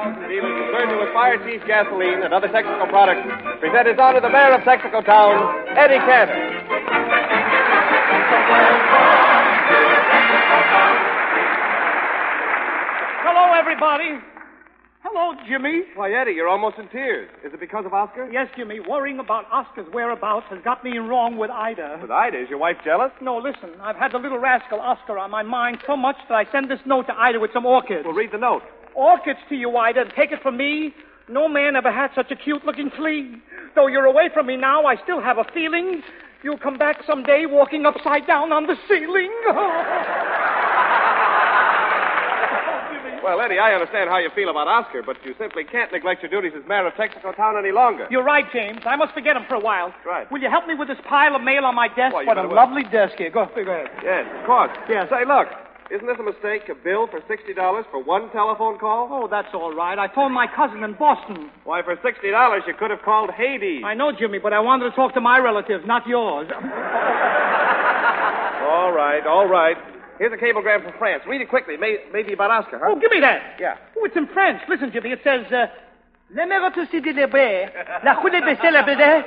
Dealers concerned with Fire Chief gasoline and other Texaco products present his honor the mayor of Texaco Town, Eddie Cantor. Hello, everybody. Hello, Jimmy. Why, Eddie, you're almost in tears. Is it because of Oscar? Yes, Jimmy. Worrying about Oscar's whereabouts has got me in wrong with Ida. With Ida? Is your wife jealous? No, listen. I've had the little rascal Oscar on my mind so much that I send this note to Ida with some orchids. Well, read the note. Orchids to you, Ida, and take it from me. No man ever had such a cute-looking flea. Though you're away from me now, I still have a feeling you'll come back someday walking upside down on the ceiling. Well, Eddie, I understand how you feel about Oscar, but you simply can't neglect your duties as mayor of Texaco Town any longer. You're right, James. I must forget him for a while. That's right. Will you help me with this pile of mail on my desk? Why, what a lovely desk here. Go ahead. Yes, of course. Yes. Say, look, isn't this a mistake? A bill for $60 for one telephone call? Oh, that's all right. I phoned my cousin in Boston. Why, for $60, you could have called Hades. I know, Jimmy, but I wanted to talk to my relatives, not yours. All right. Here's a cablegram from France. Read it quickly. Maybe about Oscar, huh? Oh, give me that. Yeah. Oh, it's in French. Listen, Jimmy. It says, La méritocité de l'ébé, la coulée de la bédé,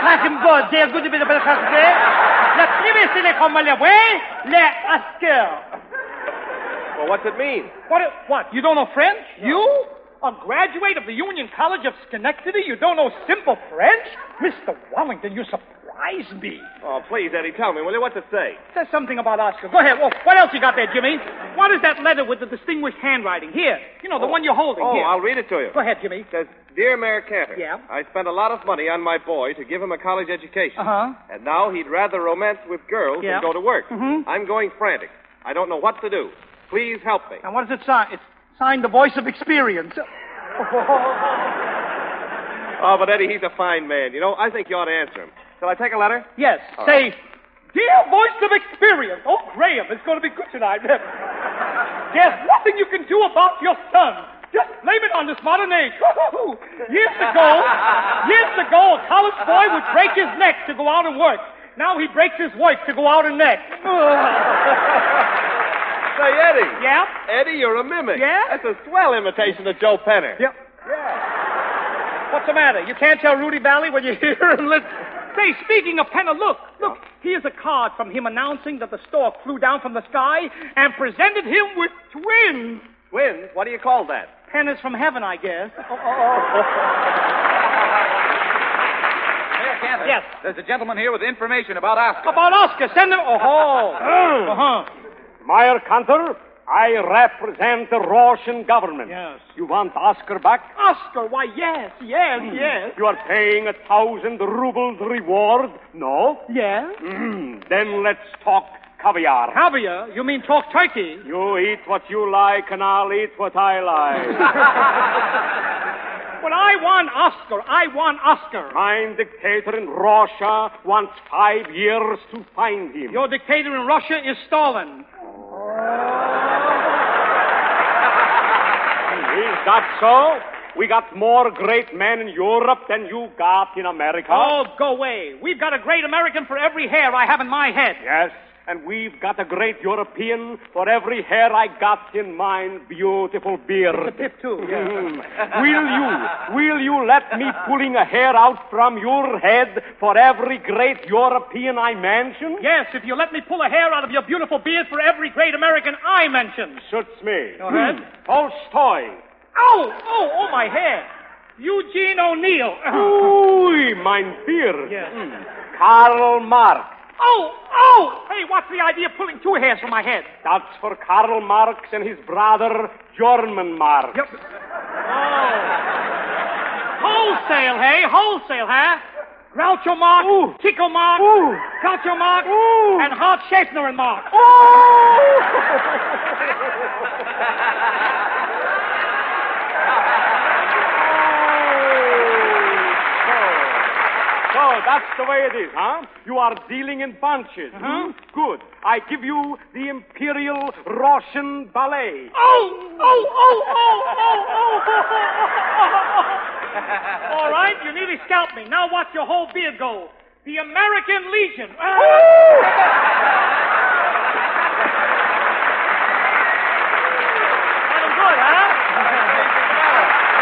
la privée de comme le Oscar. Well, what's it mean? What? You don't know French? You? A graduate of the Union College of Schenectady? You don't know simple French? Mr. Wallington, you surprise me. Oh, please, Eddie, tell me, will you? What's it say? It says something about Oscar. Go ahead. Well, what else you got there, Jimmy? What is that letter with the distinguished handwriting? Here. You know, the one you're holding. Oh, here. I'll read it to you. Go ahead, Jimmy. It says, Dear Mayor Cantor. Yeah? I spent a lot of money on my boy to give him a college education. Uh-huh. And now he'd rather romance with girls Yeah. than go to work. Mm-hmm. I'm going frantic. I don't know what to do. Please help me. And what does it sign? It's signed the voice of experience. Oh, but Eddie, he's a fine man. You know, I think you ought to answer him. Shall I take a letter? Yes. All Say, right. Dear voice of experience. Oh, Graham, it's going to be good tonight. There's nothing you can do about your son. Just blame it on this modern age. Years ago, a college boy would break his neck to go out and work. Now he breaks his wife to go out and neck. Say, Eddie. Yeah? Eddie, you're a mimic. Yeah? That's a swell imitation of Joe Penner. Yep. Yeah. What's the matter? You can't tell Rudy Valley when you hear him? Say, speaking of Penner, look. Here's a card from him announcing that the stork flew down from the sky and presented him with twins. Twins? What do you call that? Penner's from heaven, I guess. Mayor Cantor. Yes. There's a gentleman here with information about Oscar. About Oscar. Send him. Uh-huh. Mayor Cantor, I represent the Russian government. Yes. You want Oscar back? Oscar, why, yes. You are paying 1,000 rubles reward? No? Yes? Then let's talk caviar. Caviar? You mean talk turkey? You eat what you like, and I'll eat what I like. But I want Oscar. My dictator in Russia wants 5 years to find him. Your dictator in Russia is Stalin. Is that so? We got more great men in Europe than you got in America. Oh, go away. We've got a great American for every hair I have in my head. Yes, and we've got a great European for every hair I got in mine beautiful beard. The tip, too. Yeah. Will you let me pulling a hair out from your head for every great European I mention? Yes, if you let me pull a hair out of your beautiful beard for every great American I mention. Suits me. Go ahead. Tolstoy. Oh, my hair. Eugene O'Neill. Ooh, mein beard. Yes. Karl Marx. Oh! Hey, what's the idea of pulling 2 hairs from my head? That's for Karl Marx and his brother, German Marx. Yep. Oh. Wholesale, hey? Wholesale, huh? Groucho Marx, Ooh. Chico Marx, Ooh. Groucho Marx, Ooh. and Hart Schaeffner and Marx. So that's the way it is, huh? You are dealing in bunches. Uh-huh. Good. I give you the Imperial Russian Ballet. All right, you nearly scalped me. Now watch your whole beard go. The American Legion. Sounds good, huh?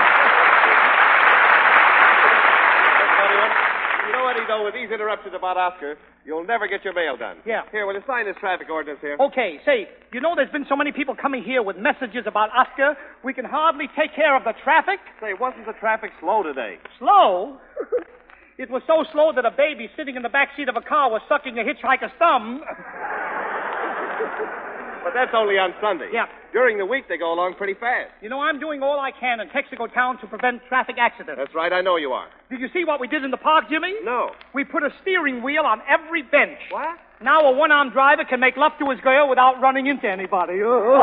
with these interruptions about Oscar, you'll never get your mail done. Yeah. Here, will you sign this traffic ordinance here? Okay, say, you know there's been so many people coming here with messages about Oscar, we can hardly take care of the traffic. Say, wasn't the traffic slow today? Slow? It was so slow that a baby sitting in the back seat of a car was sucking a hitchhiker's thumb. But that's only on Sunday. Yeah. During the week, they go along pretty fast. You know, I'm doing all I can in Texaco Town to prevent traffic accidents. That's right, I know you are. Did you see what we did in the park, Jimmy? No. We put a steering wheel on every bench. What? Now a one-armed driver can make love to his girl without running into anybody.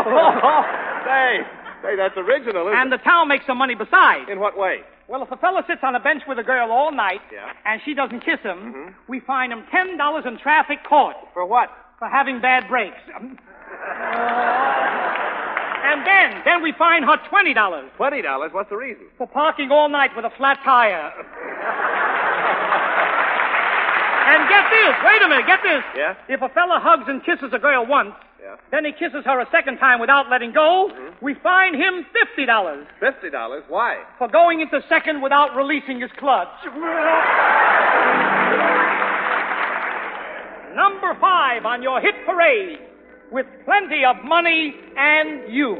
Say, that's original, isn't And the town makes some money besides. it? In what way? Well, if a fella sits on a bench with a girl all night, Yeah. and she doesn't kiss him, we fine him $10 in traffic court For what? for having bad brakes. And then we fine her $20 $20? What's the reason? for parking all night with a flat tire. And get this, wait a minute, get this. Yeah? If a fella hugs and kisses a girl once, Yeah. then he kisses her a second time without letting go, we fine him $50 $50? Why? for going into second without releasing his clutch. Number 5 on your hit parade, with plenty of money and you.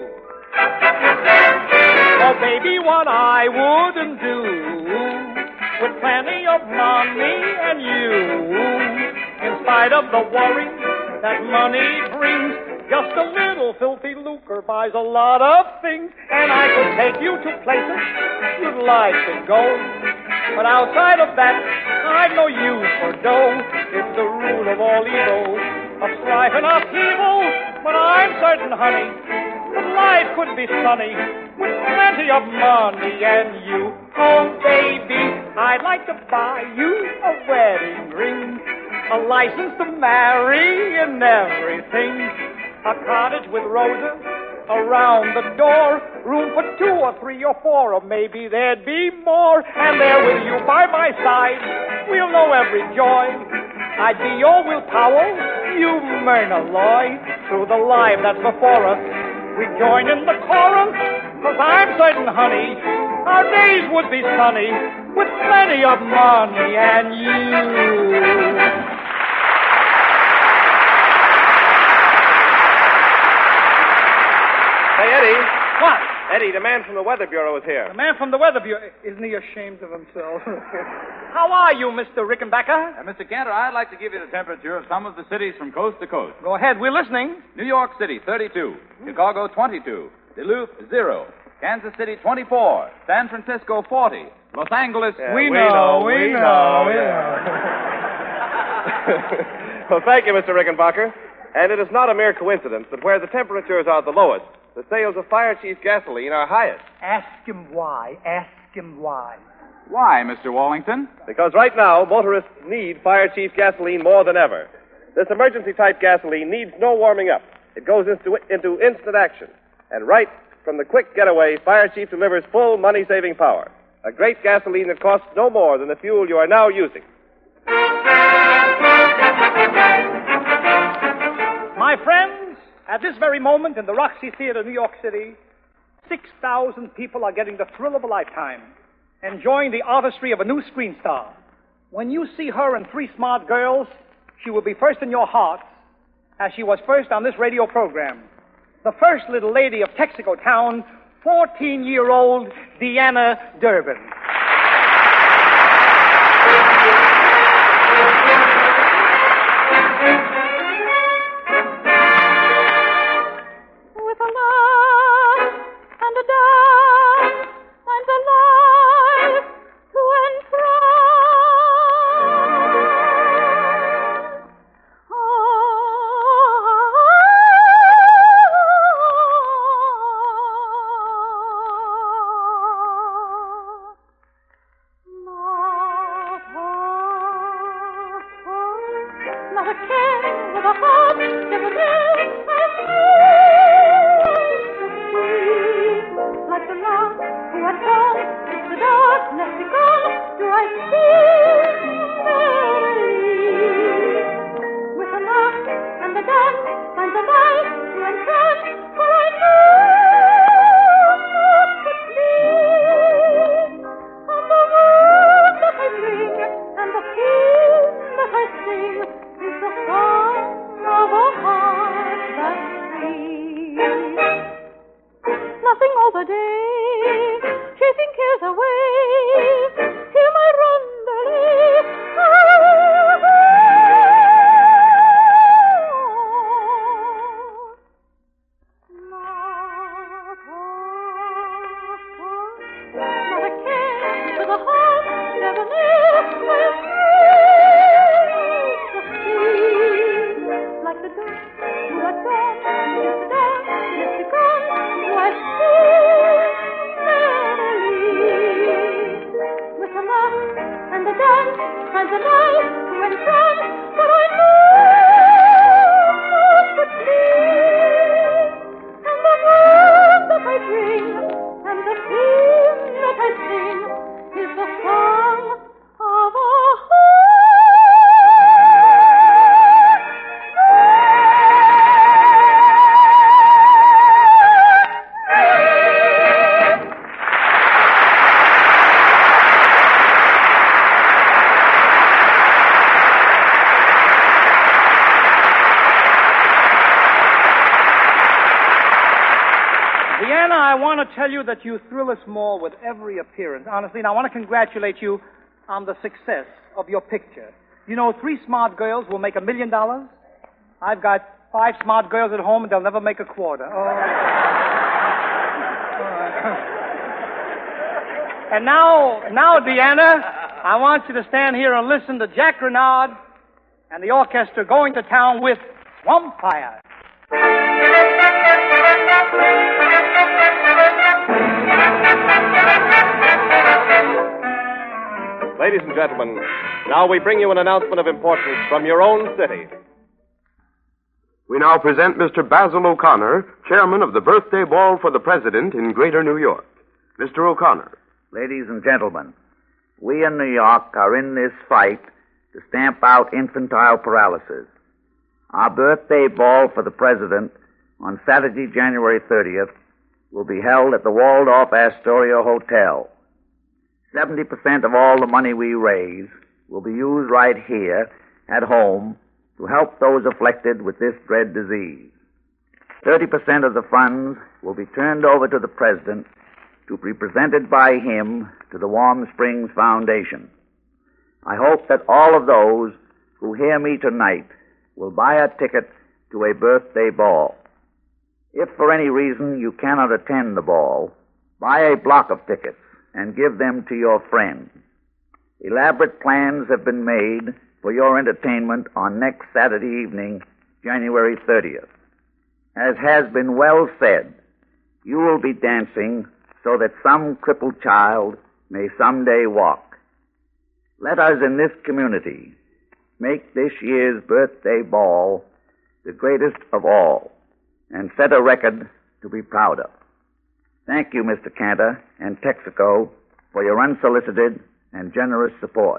Oh, baby, what I wouldn't do with plenty of money and you. In spite of the worry that money brings, just a little filthy lucre buys a lot of things, and I could take you to places you'd like to go. But outside of that, I've no use for dough. It's the root of all evil, of strife and upheaval. But I'm certain, honey, that life could be sunny with plenty of money and you. Oh, baby, I'd like to buy you a wedding ring, a license to marry and everything, a cottage with roses around the door, room for 2 or 3 or 4, or maybe there'd be more. And there with you by my side, we'll know every joy. I'd be your Will Powell, you Myrna Loy. Through the life that's before us, we join in the chorus, 'cause I'm certain, honey, our days would be sunny with plenty of money and you. Hey, Eddie. What? Eddie, the man from the Weather Bureau is here. The man from the Weather Bureau. Isn't he ashamed of himself? How are you, Mr. Rickenbacker? Mr. Cantor, I'd like to give you the temperature of some of the cities from coast to coast. Go ahead, we're listening. New York City, 32. Chicago, 22. Duluth, 0. Kansas City, 24. San Francisco, 40. Los Angeles, We know. Well, thank you, Mr. Rickenbacker. And it is not a mere coincidence that where the temperatures are the lowest, the sales of Fire Chief gasoline are highest. Ask him why. Why, Mr. Wallington? Because right now, motorists need Fire Chief gasoline more than ever. This emergency-type gasoline needs no warming up. It goes into instant action. And right from the quick getaway, Fire Chief delivers full money-saving power. A great gasoline that costs no more than the fuel you are now using. My friends, at this very moment in the Roxy Theater, New York City, 6,000 people are getting the thrill of a lifetime, enjoying the artistry of a new screen star. When you see her and 3 smart girls, she will be first in your hearts, as she was first on this radio program. The first little lady of Texaco Town, 14-year-old Deanna Durbin. With a laugh and a dance and a life to entrance. Not a care with a heart debonair and sweet, like the love who had gone into the darkness begun. Do I see merrily with a laugh and a dance and a light to entrance? For I know not the dream and the world that I bring and the fear. all the day, chasing cares away. Hear my not a care to the heart, never like the dawn, you are gone, it's the dawn, it's begun, you are still never leave. With the love and the dance and the light to and from, but I know but please. And the words that I bring and the hymn that I sing is the song of a Deanna, I want to tell you that you thrill us more with every appearance. Honestly, and I want to congratulate you on the success of your picture. You know, 3 smart girls will make $1 million. I've got 5 smart girls at home, and they'll never make a quarter. Oh. And now, Deanna, I want you to stand here and listen to Jack Renard and the orchestra going to town with Swampfire. Ladies and gentlemen, now we bring you an announcement of importance from your own city. We now present Mr. Basil O'Connor, chairman of the birthday ball for the president in Greater New York. Mr. O'Connor. Ladies and gentlemen, we in New York are in this fight to stamp out infantile paralysis. Our birthday ball for the president on Saturday, January 30th, will be held at the Waldorf Astoria Hotel. 70% of all the money we raise will be used right here at home to help those afflicted with this dread disease. 30% of the funds will be turned over to the president to be presented by him to the Warm Springs Foundation. I hope that all of those who hear me tonight will buy a ticket to a birthday ball. If for any reason you cannot attend the ball, buy a block of tickets and give them to your friends. Elaborate plans have been made for your entertainment on next Saturday evening, January 30th. As has been well said, you will be dancing so that some crippled child may someday walk. Let us in this community make this year's birthday ball the greatest of all and set a record to be proud of. Thank you, Mr. Cantor and Texaco, for your unsolicited and generous support.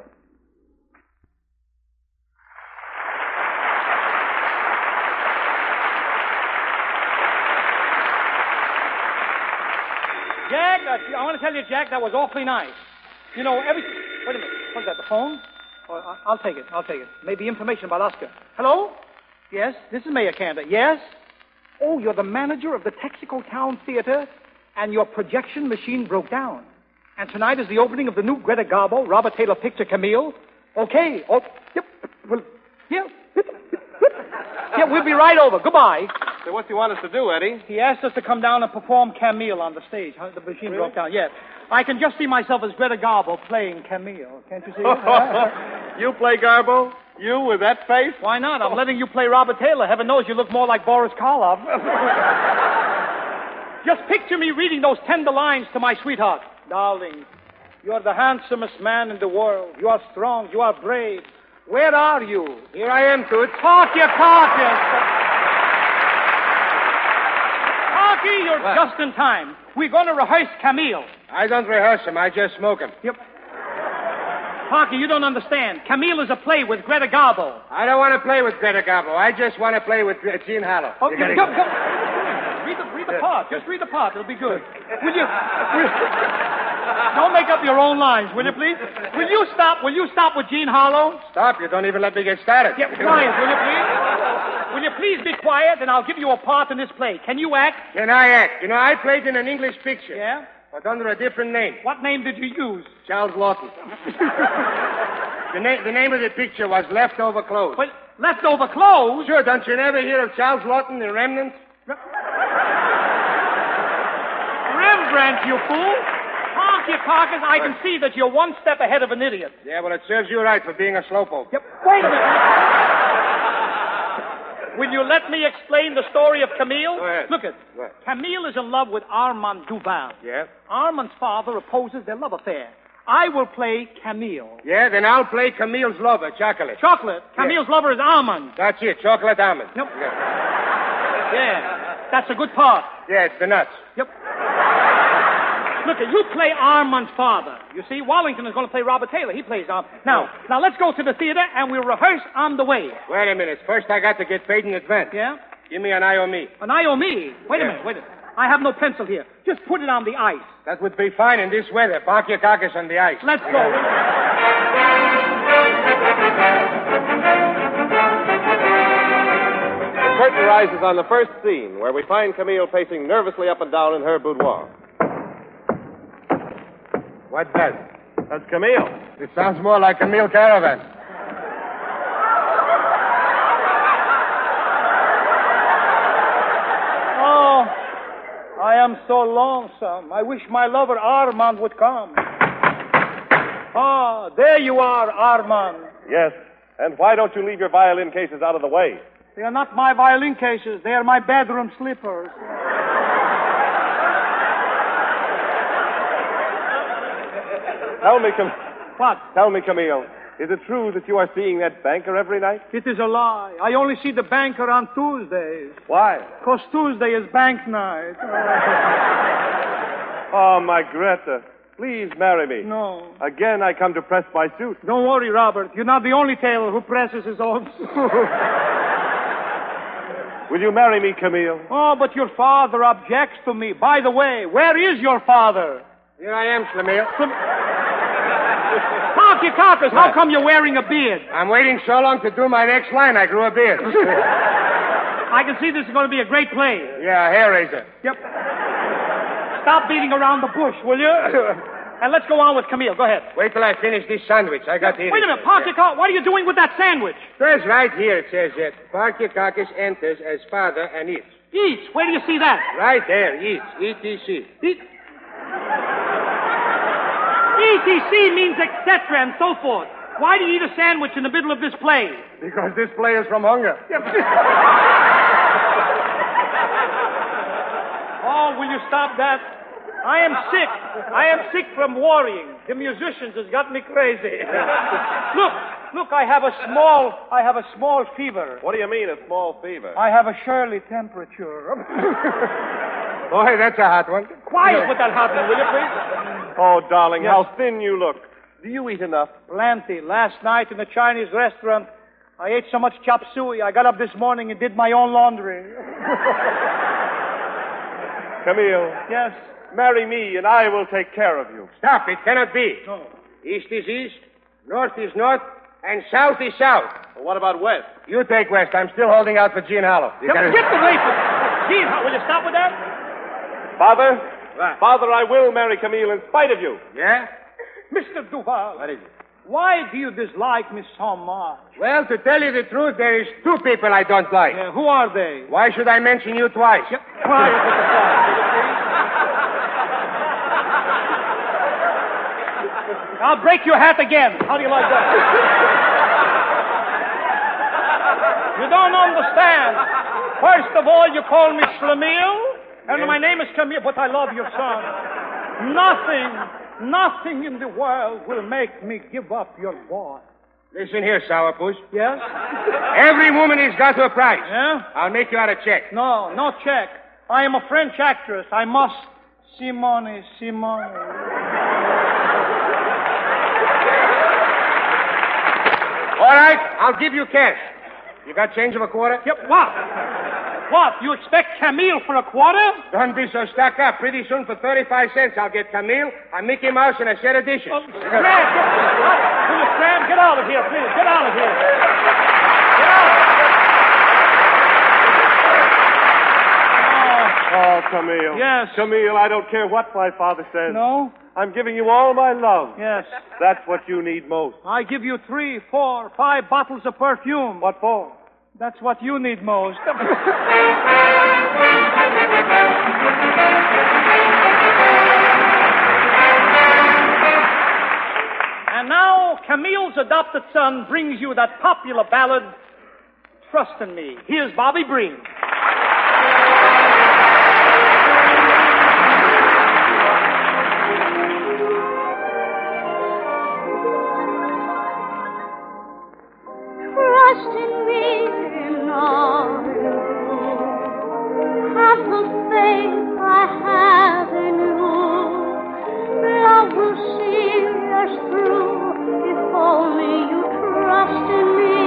Jack, I want to tell you, Jack, that was awfully nice. You know, wait a minute. What's that, the phone? Oh, I'll take it. Maybe information about Oscar. Hello? Yes, this is Mayor Cantor. Yes? Oh, you're the manager of the Texaco Town Theater, and your projection machine broke down. And tonight is the opening of the new Greta Garbo, Robert Taylor picture, Camille. Okay. Oh, yep. Well, yeah. Yeah, we'll be right over. Goodbye. So what do you want us to do, Eddie? He asked us to come down and perform Camille on the stage. The machine broke down, yes. I can just see myself as Greta Garbo playing Camille. Can't you see it? You play Garbo? You with that face? Why not? I'm letting you play Robert Taylor. Heaven knows you look more like Boris Karloff. Just picture me reading those tender lines to my sweetheart. Darling, you are the handsomest man in the world. You are strong. You are brave. Where are you? Here I am, Toots. Talk your talk, Parky, you're just in time. We're going to rehearse Camille. I don't rehearse him. I just smoke him. Yep. Parky, you don't understand. Camille is a play with Greta Garbo. I don't want to play with Greta Garbo. I just want to play with Jean Harlow. Oh, go. Read the part. Just read the part. It'll be good. Will you... Don't make up your own lines, will you, please? Will you stop with Jean Harlow? Stop. You don't even let me get started. Yeah, quiet, will you, please? Will you please be quiet, and I'll give you a part in this play. Can you act? Can I act? You know, I played in an English picture. Yeah? But under a different name. What name did you use? Charles Lawton. The name of the picture was Leftover Clothes. But leftover clothes? Sure, don't you never hear of Charles Lawton in Remnants? Rembrandt, you fool. Park your carcass. I can see that you're one step ahead of an idiot. Yeah, well, it serves you right for being a slowpoke. Yep. Wait a minute. Will you let me explain the story of Camille? Go ahead. Look it. What? Camille is in love with Armand Duval. Yeah? Armand's father opposes their love affair. I will play Camille. Yeah, then I'll play Camille's lover, Chocolate. Chocolate. Camille's lover is Armand. That's it, Chocolate Almond. Nope. Yeah. Yeah. That's a good part. Yeah, it's the nuts. Yep. Look, you play Armand's father. You see, Wallington is going to play Robert Taylor. He plays Armand. Now, let's go to the theater, and we'll rehearse on the way. Wait a minute. First, I got to get paid in advance. Yeah? Give me an I or me. An I or me? Wait a minute. I have no pencil here. Just put it on the ice. That would be fine in this weather. Park your carcass on the ice. Let's go. The curtain rises on the first scene, where we find Camille pacing nervously up and down in her boudoir. What's that? That's Camille. It sounds more like Camille Caravan. Oh, I am so lonesome. I wish my lover Armand would come. Ah, there you are, Armand. Yes. And why don't you leave your violin cases out of the way? They are not my violin cases. They are my bedroom slippers. Tell me, Camille, is it true that you are seeing that banker every night? It is a lie. I only see the banker on Tuesdays. Why? Because Tuesday is bank night. Oh, my Greta, please marry me. No. Again, I come to press my suit. Don't worry, Robert. You're not the only tailor who presses his own suit. Will you marry me, Camille? Oh, but your father objects to me. By the way, where is your father? Here I am, Schlemiel. Park your carcass. How come you're wearing a beard? I'm waiting so long to do my next line, I grew a beard. I can see this is going to be a great play. Yeah, hair raiser. Yep. Stop beating around the bush, will you? And let's go on with Camille. Go ahead. Wait till I finish this sandwich. I got to eat Wait a minute. Park your car. What are you doing with that sandwich? There's right here, it says it. Park your carcass enters as father and eats. Eats? Where do you see that? Right there, eats. E-T-C. ETC means etc. and so forth. Why do you eat a sandwich in the middle of this play? Because this play is from hunger. Oh, will you stop that? I am sick. I am sick from worrying. The musicians has got me crazy. Look, I have a small fever. What do you mean, a small fever? I have a Shirley temperature. Boy, that's a hot one. Quiet with that hot one, will you, please? Oh, darling, Yes. how thin you look. Do you eat enough? Plenty. Last night in the Chinese restaurant, I ate so much chop suey, I got up this morning and did my own laundry. Camille, Yes. marry me and I will take care of you. Stop, it cannot be. No. East is east, north is north, and south is south. Well, what about West? You take west. I'm still holding out for Gene Hollow. Get away from Gene, will you stop with that? Father? What? Father, I will marry Camille in spite of you. Yeah? Mr. Duval. What is it? Why do you dislike me so much? Well, to tell you the truth, there is two people I don't like. Yeah, who are they? Why should I mention you twice? Quiet with the fire, will you please? I'll break your hat again. How do you like that? You don't understand. First of all, you call me Schlemiel, and my name is Camille, but I love your son. Nothing in the world will make me give up your boy. Listen here, sourpuss. Yes? Every woman has got her price. Yeah? I'll make you out a check. No check. I am a French actress. I must Simone. All right, I'll give you cash. You got change of a quarter? Yep, what? What? You expect Camille for a quarter? Don't be so stuck up. Pretty soon for 35 cents, I'll get Camille, a Mickey Mouse, and a set of dishes. Oh, Scram, get out of here, please. Get out of here. Get out. Oh, Camille. Yes. Camille, I don't care what my father says. No? I'm giving you all my love. Yes. That's what you need most. I give you 3, 4, 5 bottles of perfume. What for? That's what you need most. And now, Camille's adopted son brings you that popular ballad, Trust in Me. Here's Bobby Breen. Trust in me in all you do. Have the faith I have in you. Love will see us through if only you trust in me.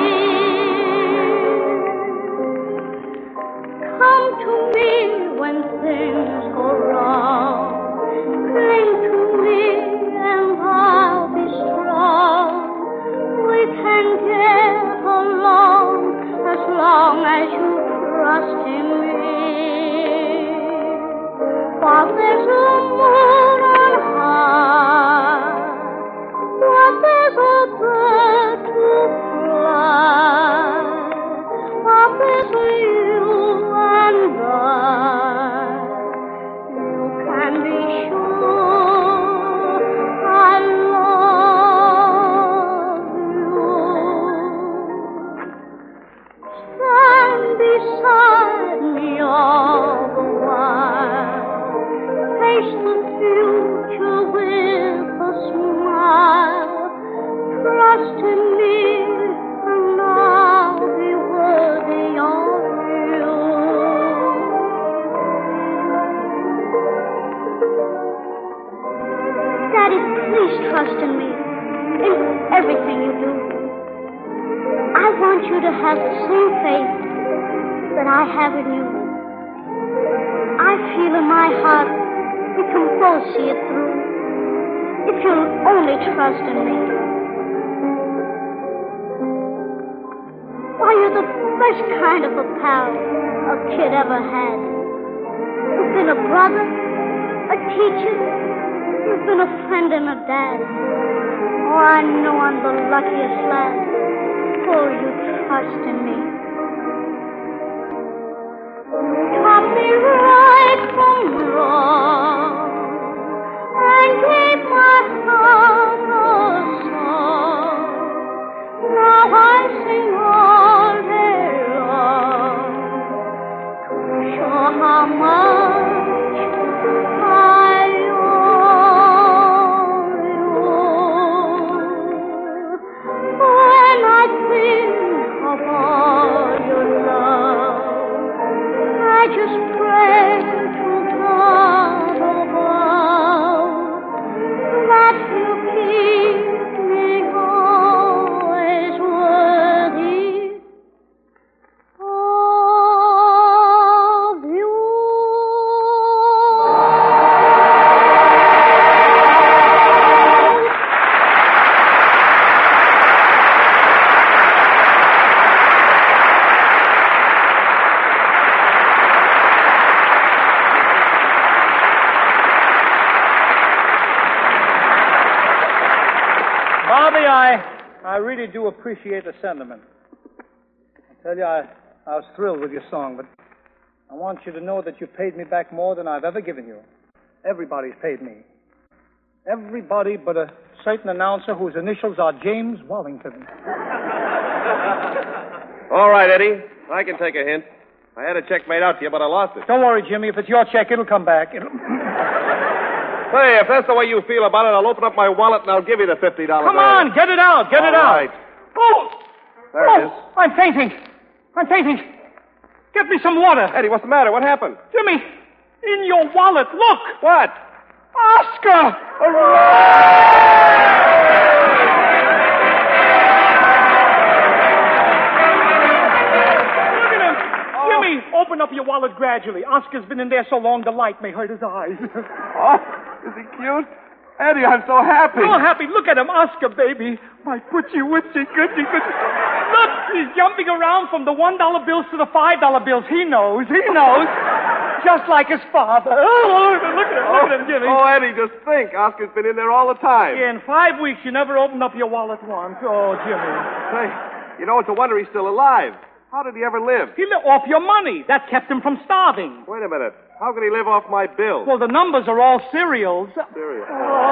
Come to me when things go wrong. Cling to me and I'll be strong. We can get along as long as you trust in me. While there's a moon on high, while there's a bird to fly, while there's you and I, you can be sure I love you. Stand beside me all the while. Face the future with a smile. Trust in me and I'll be worthy of you. Daddy, please trust in me in everything you do. I want you to have the same faith that I have in you. I feel in my heart we can both see it through if you'll only trust in me. Why, you're the best kind of a pal a kid ever had. You've been a brother, a teacher, you've been a friend and a dad. Oh, I know I'm the luckiest lad, for you trust in me. Taught me right from wrong and gave my heart a song. Now I sing all day long to show how much I owe you. When I think of all your love, I just pray to God above that you keep me always worthy of you. Bobby, I really do appreciate the sentiment. I tell you, I was thrilled with your song, but I want you to know that you paid me back more than I've ever given you. Everybody's paid me. Everybody but a certain announcer whose initials are James Wallington. All right, Eddie. I can take a hint. I had a check made out to you, but I lost it. Don't worry, Jimmy. If it's your check, it'll come back. Say, if that's the way you feel about it, I'll open up my wallet and I'll give you the $50. Come on, get it out. Get it out. All right. Oh! There it is. I'm fainting. Get me some water. Eddie, what's the matter? What happened? Jimmy, in your wallet, look. What? Oscar. Look at him. Jimmy, open up your wallet gradually. Oscar's been in there so long the light may hurt his eyes. Oh, is he cute? Eddie, I'm so happy. So happy. Look at him, Oscar, baby. My putchy witchy goody goody. Look, he's jumping around from the $1 bills to the $5 bills. He knows. Just like his father. Oh, look at him, Jimmy. Oh, Eddie, just think. Oscar's been in there all the time. Yeah, in 5 weeks, you never opened up your wallet once. Oh, Jimmy. Say, you know, it's a wonder he's still alive. How did he ever live? He lived off your money. That kept him from starving. Wait a minute. How could he live off my bill? Well, the numbers are all cereals. Serious.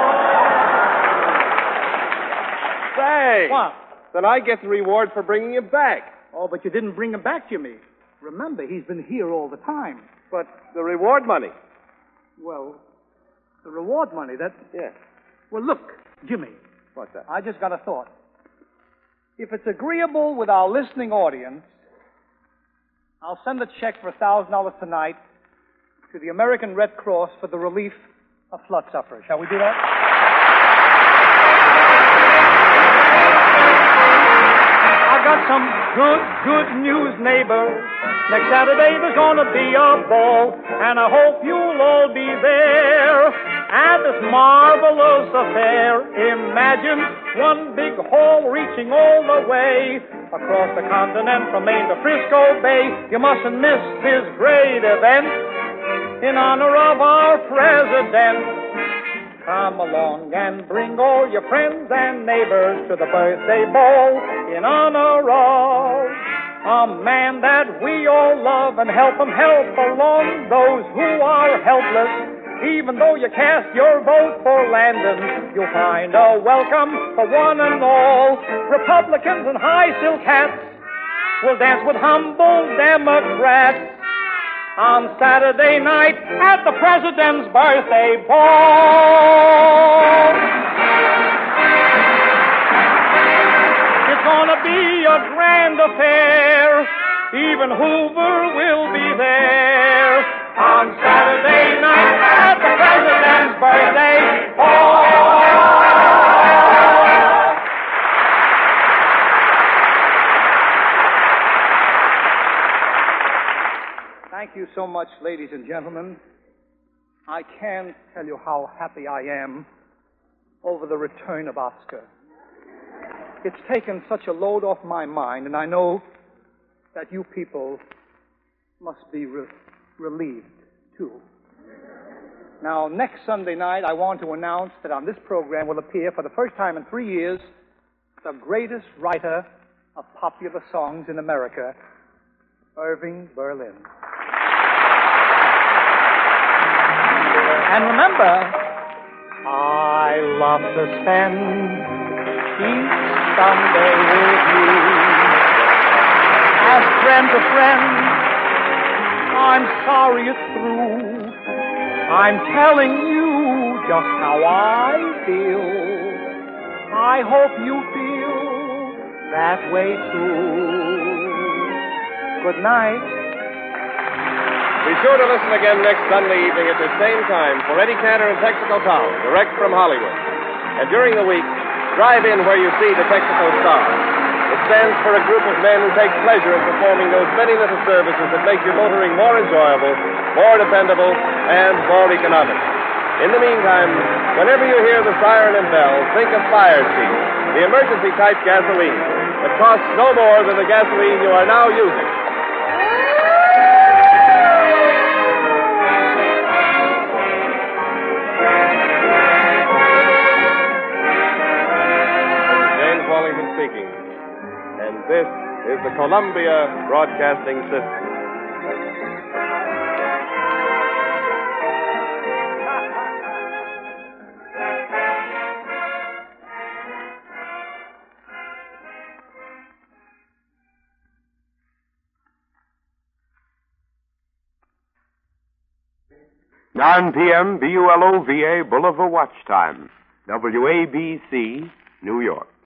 Say. What? Then I get the reward for bringing him back. Oh, but you didn't bring him back, Jimmy. Remember, he's been here all the time. But the reward money. Well, the reward money, that... Yeah. Well, look, Jimmy. What's that? I just got a thought. If it's agreeable with our listening audience, I'll send a check for $1,000 tonight to the American Red Cross for the relief of flood sufferers. Shall we do that? I got some good news, neighbors. Next Saturday there's gonna be a ball, and I hope you'll all be there at this marvelous affair. Imagine one big hall reaching all the way across the continent from Maine to Frisco Bay. You mustn't miss this great event in honor of our president. Come along and bring all your friends and neighbors to the birthday ball in honor of a man that we all love, and help along those who are helpless. Even though you cast your vote for Landon, you'll find a welcome for one and all. Republicans and high silk hats will dance with humble Democrats on Saturday night at the President's birthday ball. It's gonna be a grand affair. Even Hoover will be there on Saturday night at the President's birthday ball. Thank you so much, ladies and gentlemen. I can't tell you how happy I am over the return of Oscar. It's taken such a load off my mind, and I know that you people must be relieved, too. Now, next Sunday night, I want to announce that on this program will appear for the first time in 3 years the greatest writer of popular songs in America, Irving Berlin. And remember, I love to spend each Sunday with you. As friend to friend, I'm sorry it's through. I'm telling you just how I feel. I hope you feel that way too. Good night. Be sure to listen again next Sunday evening at the same time for Eddie Cantor and Texaco Town, direct from Hollywood. And during the week, drive in where you see the Texaco Star. It stands for a group of men who take pleasure in performing those many little services that make your motoring more enjoyable, more dependable, and more economic. In the meantime, whenever you hear the siren and bell, think of Fire Chief, the emergency type gasoline that costs no more than the gasoline you are now using. Speaking. And this is the Columbia Broadcasting System. Nine p.m. BULOVA Boulevard Watch Time. WABC, New York.